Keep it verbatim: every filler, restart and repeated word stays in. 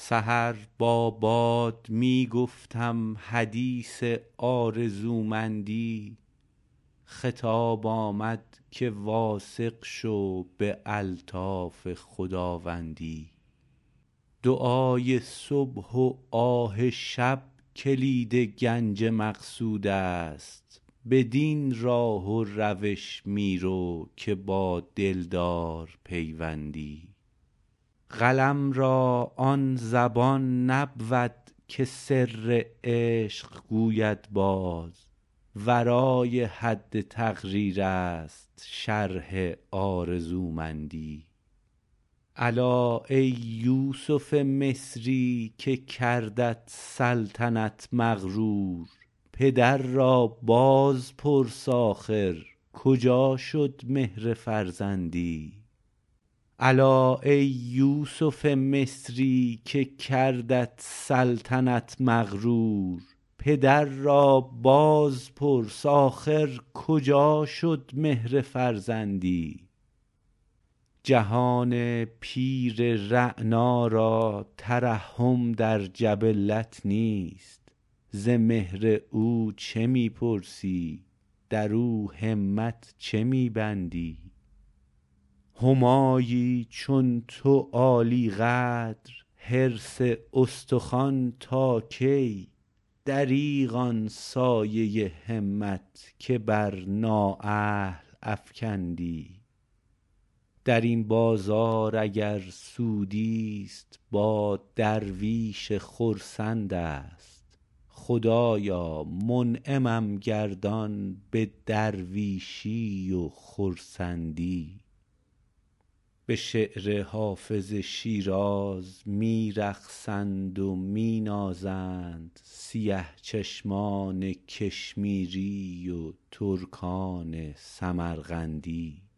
سحر با باد می گفتم حدیث آرزومندی، خطاب آمد که واثق شو به الطاف خداوندی. دعای صبح و آه شب کلید گنج مقصود است، بدین راه و روش می رو که با دلدار پیوندی. قلم را آن زبان نبود که سر عشق گوید باز، ورای حد تقریر است شرح آرزومندی. الا ای یوسف مصری که کردت سلطنت مغرور، پدر را باز پرس آخر کجا شد مهر فرزندی. الا ای یوسف مصری که کردت سلطنت مغرور، پدر را باز پرس آخر کجا شد مهر فرزندی. جهان پیر رعنا را ترحم در جبلت نیست، ز مهر او چه می پرسی در او همت چه می بندی. همایی چون تو عالی قدر حرص استخوان تا کی، دریغ آن سایه همت که بر نااهل افکندی. در این بازار اگر سودیست با درویش خرسند است، خدایا منعمم گردان به درویشی و خرسندی. به شعر حافظ شیراز می رقصند و می نازند سیه چشمان کشمیری و ترکان سمرقندی.